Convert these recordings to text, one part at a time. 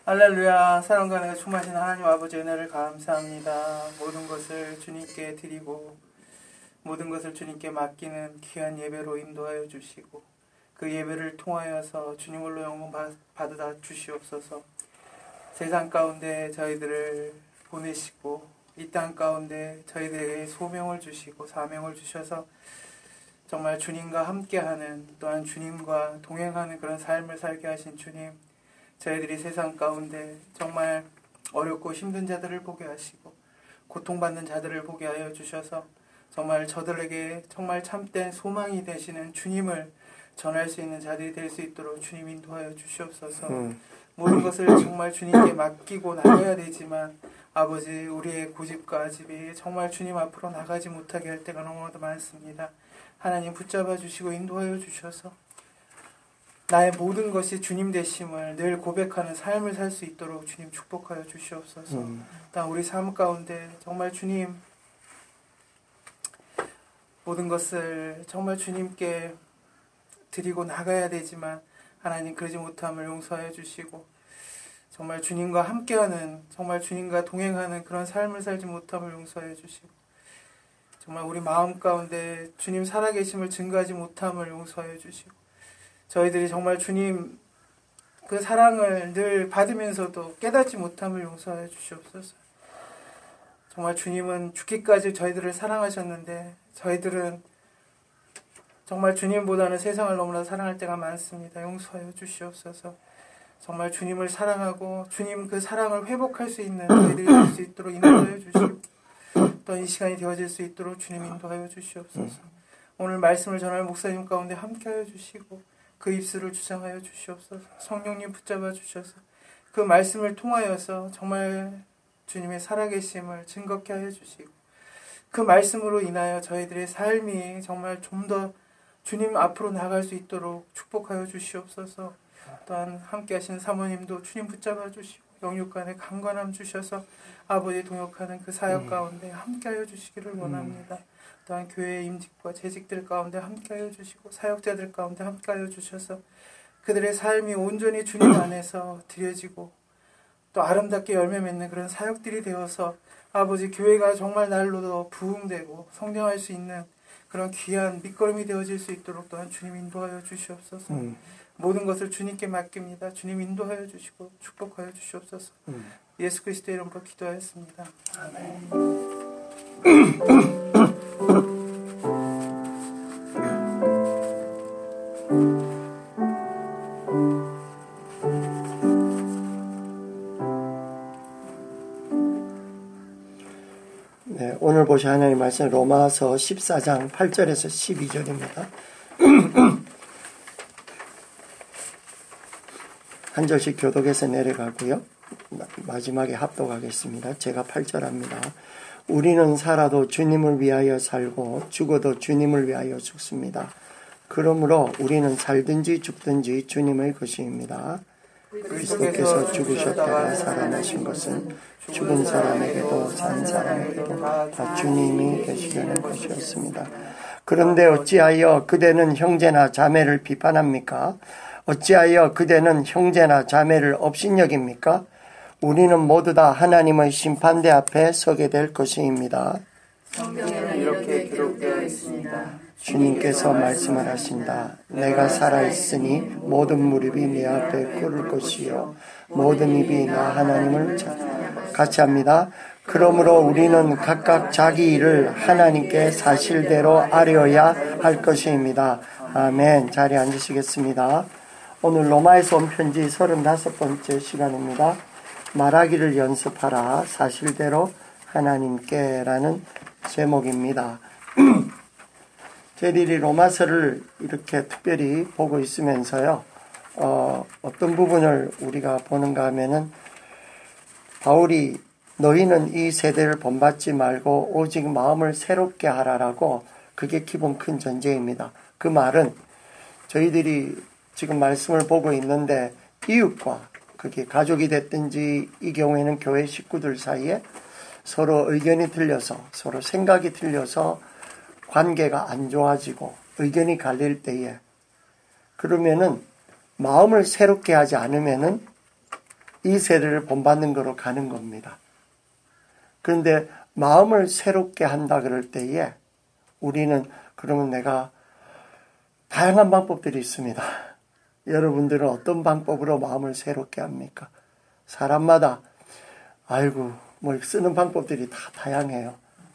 할렐루야. 사랑과 은혜가 충만하신 하나님 아버지 은혜를 감사합니다. 모든 것을 주님께 드리고 모든 것을 주님께 맡기는 귀한 예배로 인도하여 주시고 그 예배를 통하여서 주님으로 영광 받으다 주시옵소서. 세상 가운데 저희들을 보내시고 이 땅 가운데 저희들에게 소명을 주시고 사명을 주셔서 정말 주님과 함께하는, 또한 주님과 동행하는 그런 삶을 살게 하신 주님, 저희들이 세상 가운데 정말 어렵고 힘든 자들을 보게 하시고 고통받는 자들을 보게 하여 주셔서 정말 저들에게 정말 참된 소망이 되시는 주님을 전할 수 있는 자들이 될 수 있도록 주님 인도하여 주시옵소서. 모든 것을 정말 주님께 맡기고 나가야 되지만 아버지, 우리의 고집과 집이 정말 주님 앞으로 나가지 못하게 할 때가 너무나도 많습니다. 하나님 붙잡아 주시고 인도하여 주셔서 나의 모든 것이 주님 되심을 늘 고백하는 삶을 살 수 있도록 주님 축복하여 주시옵소서. 또한 우리 삶 가운데 정말 주님 모든 것을 정말 주님께 드리고 나가야 되지만 하나님 그러지 못함을 용서하여 주시고 정말 주님과 함께하는, 정말 주님과 동행하는 그런 삶을 살지 못함을 용서하여 주시고 정말 우리 마음 가운데 주님 살아계심을 증거하지 못함을 용서하여 주시고 저희들이 정말 주님 그 사랑을 늘 받으면서도 깨닫지 못함을 용서하여 주시옵소서. 정말 주님은 죽기까지 저희들을 사랑하셨는데 저희들은 정말 주님보다는 세상을 너무나 사랑할 때가 많습니다. 용서하여 주시옵소서. 정말 주님을 사랑하고 주님 그 사랑을 회복할 수 있는 저희들이 될 수 있도록 인도하여 주시고 또 이 시간이 되어질 수 있도록 주님 인도하여 주시옵소서. 오늘 말씀을 전할 목사님 가운데 함께하여 주시고 그 입술을 주장하여 주시옵소서. 성령님 붙잡아 주셔서 그 말씀을 통하여서 정말 주님의 살아계심을 증거케 하여 주시고 그 말씀으로 인하여 저희들의 삶이 정말 좀 더 주님 앞으로 나갈 수 있도록 축복하여 주시옵소서. 또한 함께 하신 사모님도 주님 붙잡아 주시고 영육간에 강건함 주셔서 아버지 동역하는 그 사역 가운데 함께하여 주시기를 원합니다. 또한 교회의 임직과 재직들 가운데 함께하여 주시고 사역자들 가운데 함께하여 주셔서 그들의 삶이 온전히 주님 안에서 드려지고 또 아름답게 열매 맺는 그런 사역들이 되어서 아버지 교회가 정말 날로 더 부흥되고 성장할 수 있는 그런 귀한 밑거름이 되어질 수 있도록 또한 주님 인도하여 주시옵소서. 모든 것을 주님께 맡깁니다. 주님 인도하여 주시고 축복하여 주시옵소서. 예수 그리스도의 이름으로 기도하였습니다. 아멘. 네, 오늘 보실 하나님의 말씀 로마서 14장 8절에서 12절입니다. 한 절씩 교독해서 내려가고요. 마지막에 합독하겠습니다. 제가 8절 합니다. 우리는 살아도 주님을 위하여 살고 죽어도 주님을 위하여 죽습니다. 그러므로 우리는 살든지 죽든지 주님의 것입니다. 그리스도께서 죽으셨다가 살아나신 것은 죽은 사람에게도 산 사람에게도 다 주님이 계시려는 것이었습니다. 그런데 어찌하여 그대는 형제나 자매를 비판합니까? 어찌하여 그대는 형제나 자매를 업신여깁니까? 우리는 모두 다 하나님의 심판대 앞에 서게 될 것입니다. 성경에는 이렇게 기록되어 있습니다. 주님께서 말씀을 하신다. 내가 살아있으니 모든 무릎이 내 앞에 꿇을 것이요 모든 입이 나 하나님을 같이 합니다. 그러므로 우리는 각각 자기 일을 하나님께 사실대로 아뢰어야 할 것입니다. 아멘. 자리에 앉으시겠습니다. 오늘 로마에서 온 편지 35번째 시간입니다. 말하기를 연습하라 사실대로 하나님께 라는 제목입니다. 저희들이 로마서를 이렇게 특별히 보고 있으면서요, 어떤 부분을 우리가 보는가 하면은 바울이 너희는 이 세대를 본받지 말고 오직 마음을 새롭게 하라라고, 그게 기본 큰 전제입니다. 그 말은 저희들이 지금 말씀을 보고 있는데 이웃과 그게 가족이 됐든지 이 경우에는 교회 식구들 사이에 서로 의견이 틀려서 서로 생각이 틀려서 관계가 안 좋아지고 의견이 갈릴 때에 그러면은 마음을 새롭게 하지 않으면은 이 세례를 본받는 거로 가는 겁니다. 그런데 마음을 새롭게 한다 그럴 때에 우리는 그러면 내가 다양한 방법들이 있습니다. 여러분들은 어떤 방법으로 마음을 새롭게 합니까? 사람마다 아이고 뭐 쓰는 방법들이 다 다양해요.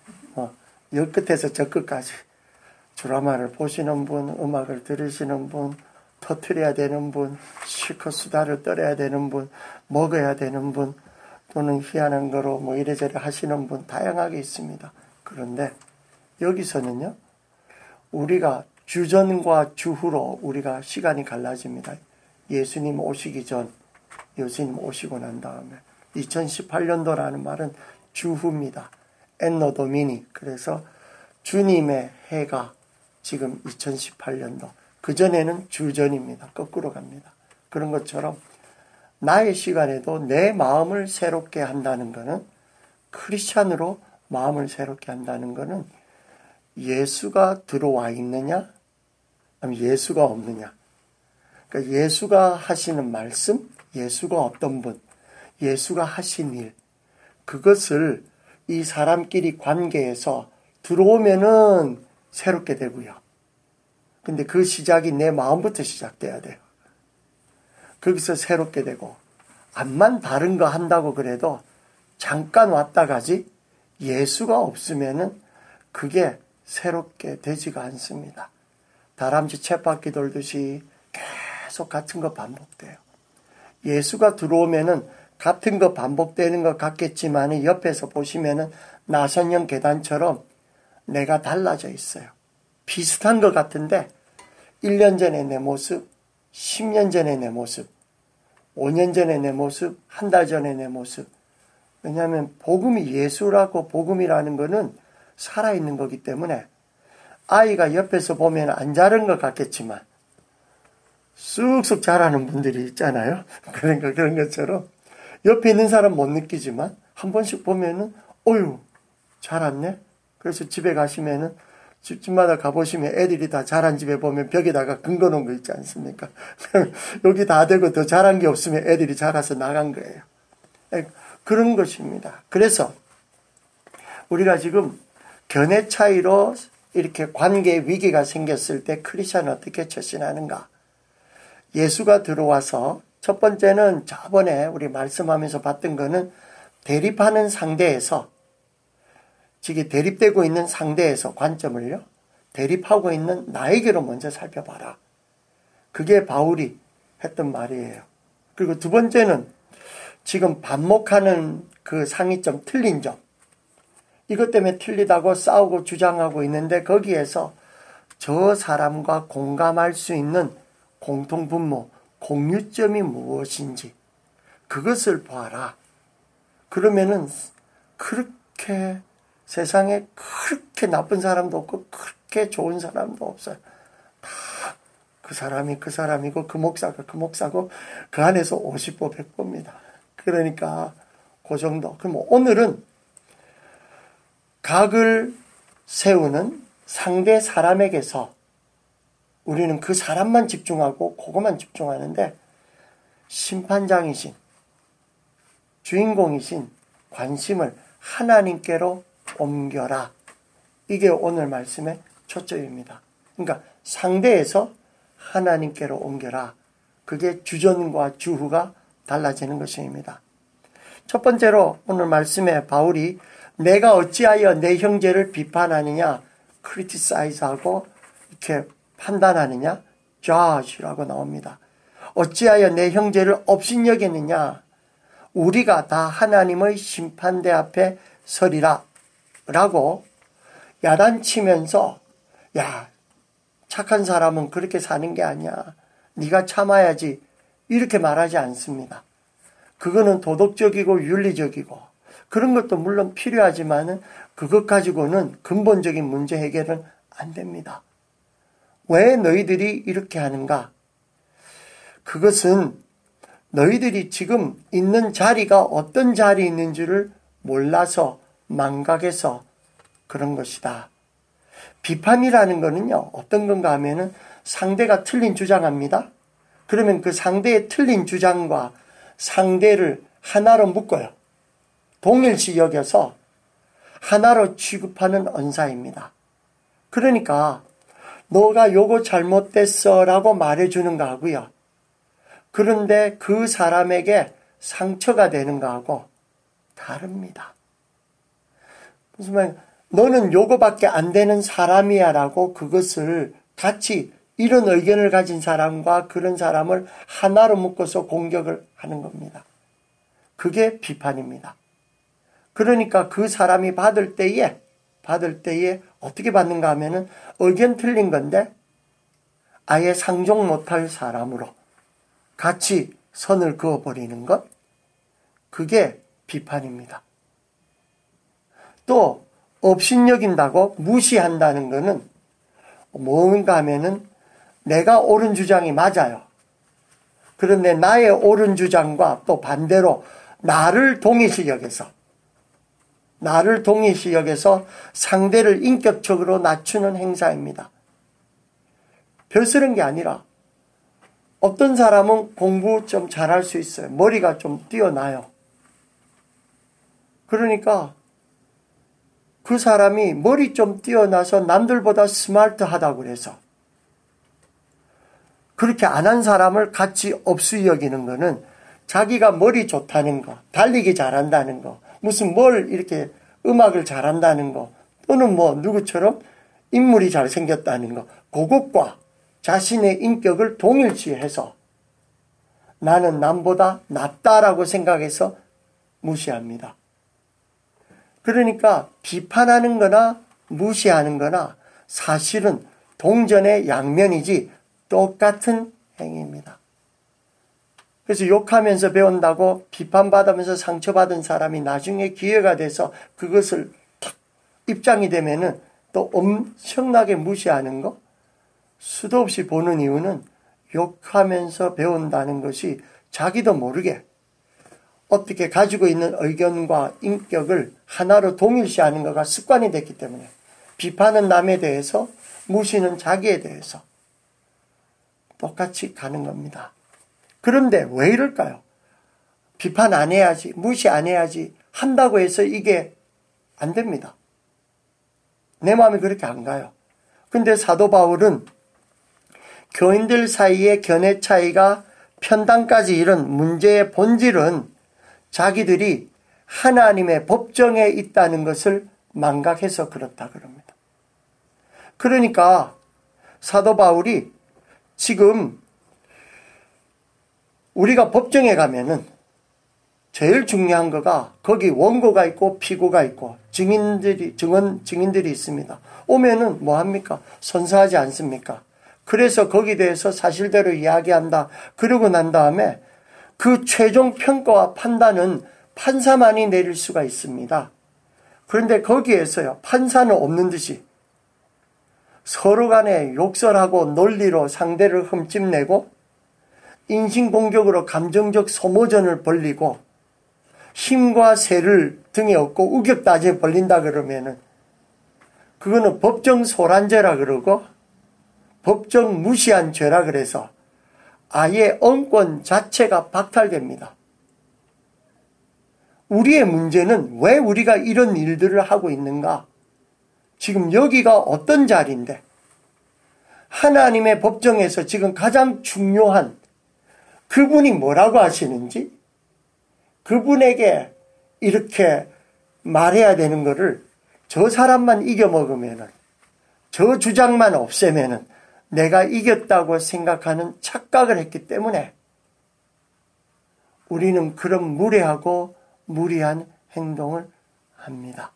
여 끝에서 저 끝까지 드라마를 보시는 분, 음악을 들으시는 분, 터뜨려야 되는 분, 실컷 수다를 떨어야 되는 분, 먹어야 되는 분, 또는 희한한 거로 뭐 이래저래 하시는 분 다양하게 있습니다. 그런데 여기서는요, 우리가 주전과 주후로 우리가 시간이 갈라집니다. 예수님 오시기 전, 예수님 오시고 난 다음에 2018년도라는 말은 주후입니다. 엔노 도미니. 그래서 주님의 해가 지금 2018년도. 그전에는 주전입니다. 거꾸로 갑니다. 그런 것처럼 나의 시간에도 내 마음을 새롭게 한다는 것은, 크리스찬으로 마음을 새롭게 한다는 것은 예수가 들어와 있느냐 아니면 예수가 없느냐. 그러니까 예수가 하시는 말씀, 예수가 어떤 분, 예수가 하신 일, 그것을 이 사람끼리 관계에서 들어오면은 새롭게 되고요. 근데 그 시작이 내 마음부터 시작돼야 돼요. 거기서 새롭게 되고, 암만 다른 거 한다고 그래도 잠깐 왔다 가지 예수가 없으면은 그게 새롭게 되지가 않습니다. 다람쥐 쳇바퀴 돌듯이 계속 같은 거 반복돼요. 예수가 들어오면은 같은 거 반복되는 것 같겠지만 옆에서 보시면은 나선형 계단처럼 내가 달라져 있어요. 비슷한 것 같은데 1년 전에 내 모습, 10년 전에 내 모습, 5년 전에 내 모습, 한 달 전에 내 모습. 왜냐하면 복음이 예수라고, 복음이라는 거는 살아있는 거기 때문에 아이가 옆에서 보면 안 자른 것 같겠지만 쑥쑥 자라는 분들이 있잖아요. 그러니까 그런 것처럼 옆에 있는 사람 못 느끼지만 한 번씩 보면은 어휴 자랐네. 그래서 집에 가시면은 집마다 가보시면 애들이 다 자란 집에 보면 벽에다가 근거놓은 거 있지 않습니까? 여기 다 되고 더 자란 게 없으면 애들이 자라서 나간 거예요. 그런 것입니다. 그래서 우리가 지금 견해 차이로 이렇게 관계에 위기가 생겼을 때 크리스찬은 어떻게 처신하는가? 예수가 들어와서 첫 번째는 저번에 우리 말씀하면서 봤던 거는 대립하는 상대에서, 지금 대립되고 있는 상대에서 관점을요, 대립하고 있는 나에게로 먼저 살펴봐라. 그게 바울이 했던 말이에요. 그리고 두 번째는 지금 반목하는 그 상위점, 틀린 점. 이것 때문에 틀리다고 싸우고 주장하고 있는데 거기에서 저 사람과 공감할 수 있는 공통분모, 공유점이 무엇인지 그것을 봐라. 그러면은 그렇게 세상에 그렇게 나쁜 사람도 없고 그렇게 좋은 사람도 없어요. 다 그 사람이 그 사람이고 그 목사가 그 목사고 그 안에서 50보 100보입니다. 그러니까 그 정도. 그럼 오늘은 각을 세우는 상대 사람에게서 우리는 그 사람만 집중하고 그것만 집중하는데 심판장이신 주인공이신 관심을 하나님께로 옮겨라. 이게 오늘 말씀의 초점입니다. 그러니까 상대에서 하나님께로 옮겨라. 그게 주전과 주후가 달라지는 것입니다. 첫 번째로 오늘 말씀에 바울이 내가 어찌하여 내 형제를 비판하느냐, criticize하고 이렇게 판단하느냐, judge라고 나옵니다. 어찌하여 내 형제를 업신여기느냐, 우리가 다 하나님의 심판대 앞에 서리라 라고 야단치면서, 야 착한 사람은 그렇게 사는 게 아니야, 네가 참아야지, 이렇게 말하지 않습니다. 그거는 도덕적이고 윤리적이고 그런 것도 물론 필요하지만 그것 가지고는 근본적인 문제 해결은 안 됩니다. 왜 너희들이 이렇게 하는가? 그것은 너희들이 지금 있는 자리가 어떤 자리에 있는지를 몰라서 망각해서 그런 것이다. 비판이라는 거는요, 어떤 건가 하면은 상대가 틀린 주장합니다. 그러면 그 상대의 틀린 주장과 상대를 하나로 묶어요. 동일시 여겨서 하나로 취급하는 언사입니다. 그러니까 너가 요거 잘못됐어 라고 말해주는 거하고요. 그런데 그 사람에게 상처가 되는 거하고 다릅니다. 무슨 말, 너는 요거밖에 안 되는 사람이야 라고 그것을 같이 이런 의견을 가진 사람과 그런 사람을 하나로 묶어서 공격을 하는 겁니다. 그게 비판입니다. 그러니까 그 사람이 받을 때에 어떻게 받는가 하면은 의견 틀린 건데 아예 상종 못할 사람으로 같이 선을 그어버리는 것, 그게 비판입니다. 또 업신여긴다고 무시한다는 것은 뭔가 하면은 내가 옳은 주장이 맞아요. 그런데 나의 옳은 주장과 또 반대로 나를 동일시 여겨서 상대를 인격적으로 낮추는 행사입니다. 별스런 게 아니라 어떤 사람은 공부 좀 잘할 수 있어요. 머리가 좀 뛰어나요. 그러니까 그 사람이 머리 좀 뛰어나서 남들보다 스마트하다고 그래서 그렇게 안 한 사람을 같이 업수 여기는 거는 자기가 머리 좋다는 거, 달리기 잘한다는 거, 무슨 뭘 이렇게 음악을 잘한다는 거, 또는 뭐 누구처럼 인물이 잘생겼다는 거, 그것과 자신의 인격을 동일시해서 나는 남보다 낫다라고 생각해서 무시합니다. 그러니까 비판하는 거나 무시하는 거나 사실은 동전의 양면이지 똑같은 행위입니다. 그래서 욕하면서 배운다고 비판받으면서 상처받은 사람이 나중에 기회가 돼서 그것을 탁 입장이 되면은 또 엄청나게 무시하는 거, 수도 없이 보는 이유는 욕하면서 배운다는 것이 자기도 모르게 어떻게 가지고 있는 의견과 인격을 하나로 동일시하는 것가 습관이 됐기 때문에 비판은 남에 대해서, 무시는 자기에 대해서 똑같이 가는 겁니다. 그런데 왜 이럴까요? 비판 안 해야지, 무시 안 해야지 한다고 해서 이게 안 됩니다. 내 마음이 그렇게 안 가요. 근데 사도 바울은 교인들 사이의 견해 차이가 편당까지 이런 문제의 본질은 자기들이 하나님의 법정에 있다는 것을 망각해서 그렇다 그럽니다. 그러니까 사도 바울이 지금 우리가 법정에 가면은 제일 중요한 거가 거기 원고가 있고 피고가 있고 증인들이 있습니다. 오면은 뭐 합니까? 선서하지 않습니까? 그래서 거기에 대해서 사실대로 이야기한다. 그러고 난 다음에 그 최종 평가와 판단은 판사만이 내릴 수가 있습니다. 그런데 거기에서요, 판사는 없는 듯이 서로 간에 욕설하고 논리로 상대를 흠집내고 인신공격으로 감정적 소모전을 벌리고 힘과 세를 등에 업고 우격다지에 벌린다 그러면은 그거는 법정 소란죄라 그러고 법정 무시한 죄라 그래서 아예 언권 자체가 박탈됩니다. 우리의 문제는 왜 우리가 이런 일들을 하고 있는가? 지금 여기가 어떤 자리인데 하나님의 법정에서 지금 가장 중요한 그분이 뭐라고 하시는지 그분에게 이렇게 말해야 되는 거를 저 사람만 이겨먹으면은 저 주장만 없애면은 내가 이겼다고 생각하는 착각을 했기 때문에 우리는 그런 무례하고 무리한 행동을 합니다.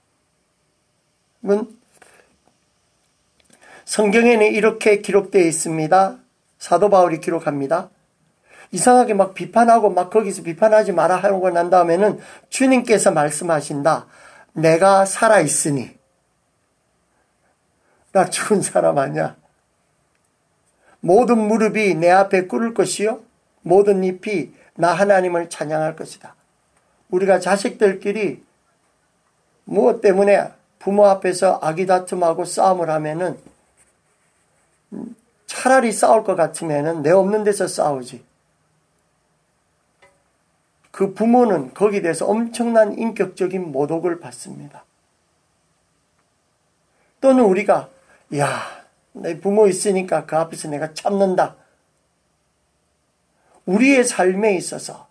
성경에는 이렇게 기록되어 있습니다. 사도 바울이 기록합니다. 이상하게 막 비판하고 막 거기서 비판하지 마라 하고 난 다음에는 주님께서 말씀하신다. 내가 살아있으니. 나 죽은 사람 아니야. 모든 무릎이 내 앞에 꿇을 것이요. 모든 잎이 나 하나님을 찬양할 것이다. 우리가 자식들끼리 무엇 때문에 부모 앞에서 아기다툼하고 싸움을 하면은 차라리 싸울 것 같으면은 내 없는 데서 싸우지. 그 부모는 거기에 대해서 엄청난 인격적인 모독을 받습니다. 또는 우리가 내 부모 있으니까 그 앞에서 내가 참는다. 우리의 삶에 있어서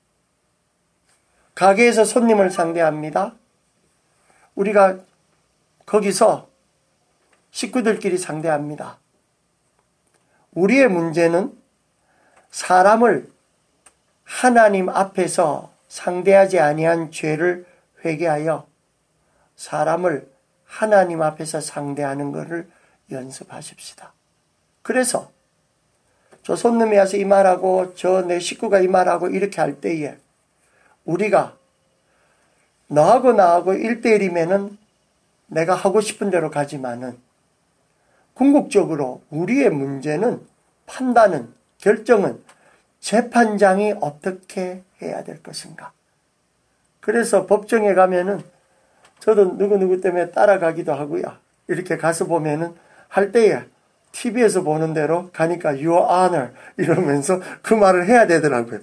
가게에서 손님을 상대합니다. 우리가 거기서 식구들끼리 상대합니다. 우리의 문제는 사람을 하나님 앞에서 상대하지 아니한 죄를 회개하여 사람을 하나님 앞에서 상대하는 것을 연습하십시다. 그래서 저 손님이 와서 이 말하고 저 내 식구가 이 말하고 이렇게 할 때에 우리가 너하고 나하고 1대1이면은 내가 하고 싶은 대로 가지만은 궁극적으로 우리의 문제는 판단은 결정은 재판장이 어떻게 해야 될 것인가. 그래서 법정에 가면은 저도 누구누구 때문에 따라가기도 하고요. 이렇게 가서 보면은 할 때에 TV에서 보는 대로 가니까 Your Honor 이러면서 그 말을 해야 되더라고요.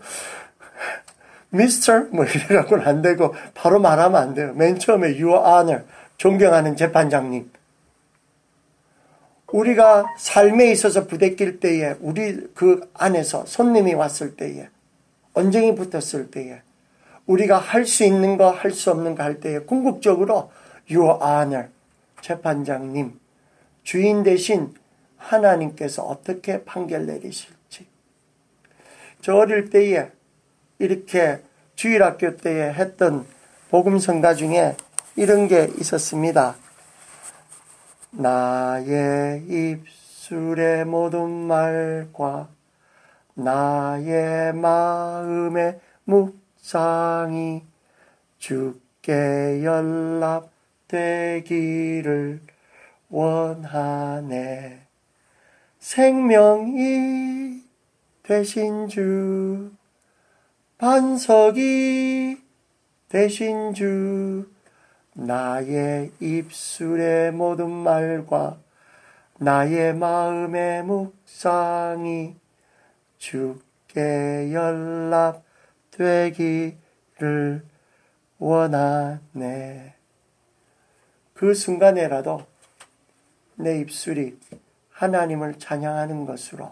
Mr. 뭐 이래갖고는 안 되고 바로 말하면 안 돼요. 맨 처음에 Your Honor 존경하는 재판장님. 우리가 삶에 있어서 부대낄 때에 우리 그 안에서 손님이 왔을 때에 언쟁이 붙었을 때에 우리가 할 수 있는 거 할 수 없는 거 할 때에 궁극적으로 Your Honor 재판장님 주인 대신 하나님께서 어떻게 판결 내리실지. 저 어릴 때에 이렇게 주일학교 때에 했던 복음성가 중에 이런 게 있었습니다. 나의 입술의 모든 말과 나의 마음의 묵상이 주께 연락되기를 원하네. 생명이 되신 주, 반석이 되신 주, 나의 입술의 모든 말과 나의 마음의 묵상이 주께 연락되기를 원하네. 그 순간에라도 내 입술이 하나님을 찬양하는 것으로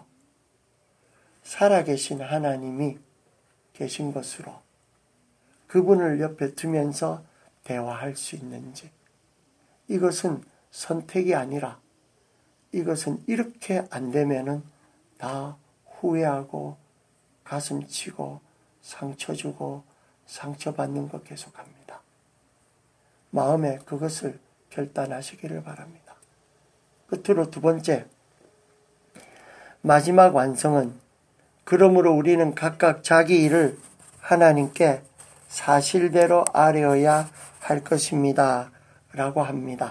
살아계신 하나님이 계신 것으로 그분을 옆에 두면서 대화할 수 있는지. 이것은 선택이 아니라 이것은 이렇게 안 되면은 다 후회하고 가슴 치고 상처 주고 상처받는 것 계속합니다. 마음에 그것을 결단하시기를 바랍니다. 끝으로 두 번째, 마지막 완성은 그러므로 우리는 각각 자기 일을 하나님께 사실대로 아뢰어야 할 것입니다. 라고 합니다.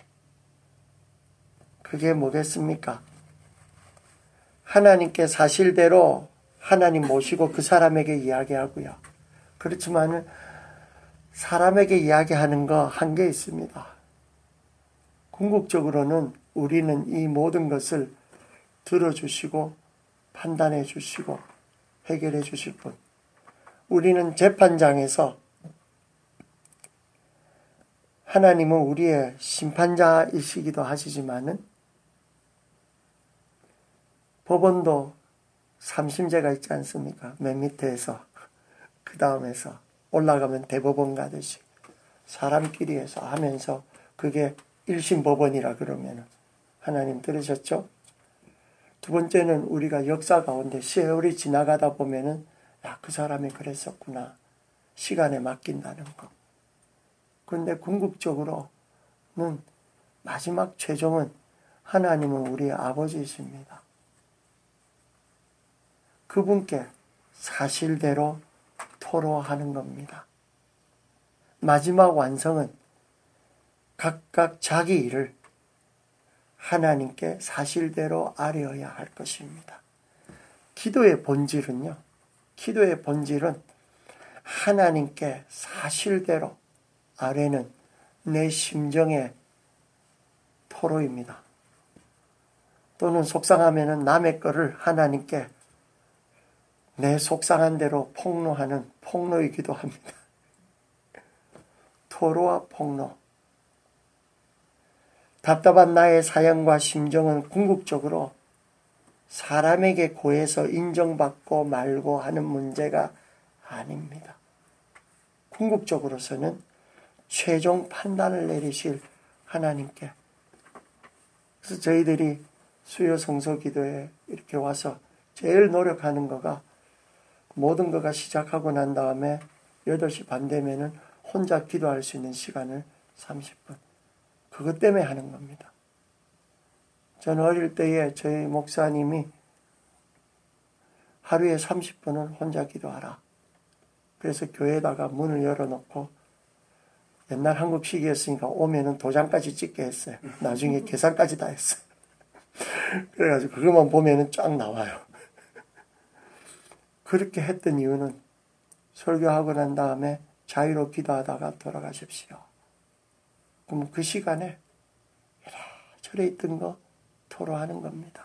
그게 뭐겠습니까? 하나님께 사실대로 하나님 모시고 그 사람에게 이야기하고요. 그렇지만 사람에게 이야기하는 거 한계 있습니다. 궁극적으로는 우리는 이 모든 것을 들어주시고 판단해 주시고 해결해 주실 분. 우리는 재판장에서 하나님은 우리의 심판자이시기도 하시지만은 법원도 삼심제가 있지 않습니까? 맨 밑에서 그 다음에서 올라가면 대법원 가듯이 사람끼리 해서 하면서 그게 1심 법원이라 그러면 하나님 들으셨죠? 두 번째는 우리가 역사 가운데 세월이 지나가다 보면은 그 사람이 그랬었구나. 시간에 맡긴다는 거. 그런데 궁극적으로는 마지막 최종은 하나님은 우리의 아버지이십니다. 그분께 사실대로 토로하는 겁니다. 마지막 완성은 각각 자기 일을 하나님께 사실대로 아뢰어야 할 것입니다. 기도의 본질은 하나님께 사실대로 아뢰는 내 심정의 토로입니다. 또는 속상하면 남의 거를 하나님께 내 속상한 대로 폭로하는 폭로이기도 합니다. 토로와 폭로. 답답한 나의 사연과 심정은 궁극적으로 사람에게 고해서 인정받고 말고 하는 문제가 아닙니다. 궁극적으로서는 최종 판단을 내리실 하나님께. 그래서 저희들이 수요 성서 기도에 이렇게 와서 제일 노력하는 거가 모든 거가 시작하고 난 다음에 8시 반 되면은 혼자 기도할 수 있는 시간을 30분. 그것 때문에 하는 겁니다. 저는 어릴 때에 저희 목사님이 하루에 30분은 혼자 기도하라. 그래서 교회에다가 문을 열어놓고 옛날 한국식이었으니까 오면은 도장까지 찍게 했어요. 나중에 계산까지 다 했어요. 그래가지고 그것만 보면은 쫙 나와요. 그렇게 했던 이유는 설교하고 난 다음에 자유로 기도하다가 돌아가십시오. 그럼 그 시간에 이래저래 있던 거 토로하는 겁니다.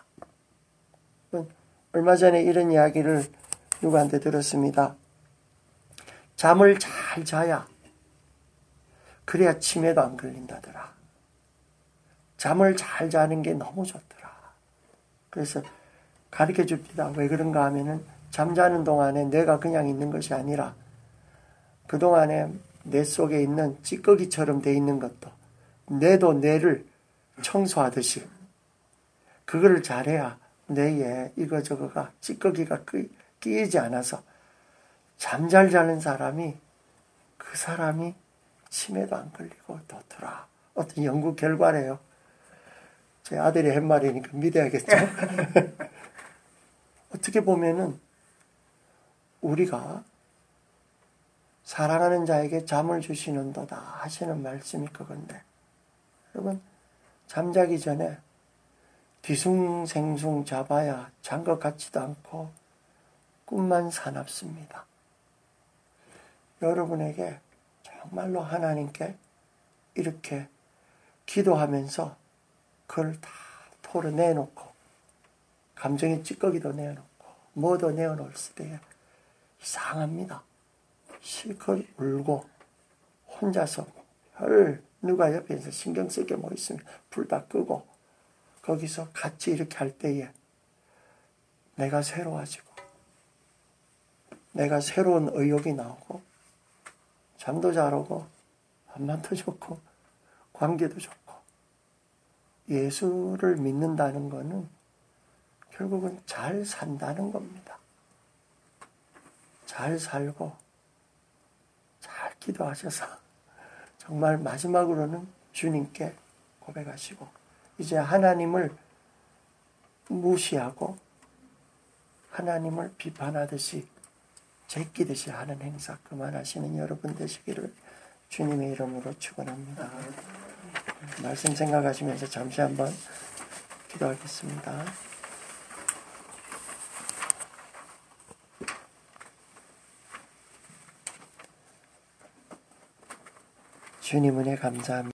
얼마 전에 이런 이야기를 누구한테 들었습니다. 잠을 잘 자야 그래야 치매도 안 걸린다더라. 잠을 잘 자는 게 너무 좋더라. 그래서 가르쳐 줍니다. 왜 그런가 하면은 잠자는 동안에 뇌가 그냥 있는 것이 아니라 그동안에 뇌 속에 있는 찌꺼기처럼 돼 있는 것도 뇌도 뇌를 청소하듯이 그거를 잘해야 뇌에 이거저거가 찌꺼기가 끼이지 않아서 잠 잘 자는 사람이 그 사람이 치매도 안 걸리고 좋더라. 어떤 연구 결과래요. 제 아들이 한 말이니까 믿어야겠죠. 어떻게 보면은 우리가 사랑하는 자에게 잠을 주시는도다 하시는 말씀이 그건데, 여러분 잠자기 전에 뒤숭생숭 잡아야 잔 것 같지도 않고 꿈만 사납습니다. 여러분에게 정말로 하나님께 이렇게 기도하면서 그걸 다 토로내놓고 감정의 찌꺼기도 내어놓고 뭐도 내어놓을 때 이상합니다. 실컷 울고 혼자서 누가 옆에서 신경 쓸 게 뭐 있으면 불 다 끄고 거기서 같이 이렇게 할 때에 내가 새로워지고 내가 새로운 의욕이 나오고 잠도 잘 오고 밥만도 좋고 관계도 좋고 예수를 믿는다는 것은 결국은 잘 산다는 겁니다. 잘 살고 잘 기도하셔서 정말 마지막으로는 주님께 고백하시고 이제 하나님을 무시하고 하나님을 비판하듯이 제끼듯이 하는 행사 그만하시는 여러분 되시기를 주님의 이름으로 축원합니다. 말씀 생각하시면서 잠시 한번 기도하겠습니다. 주님 은혜 감사합니다.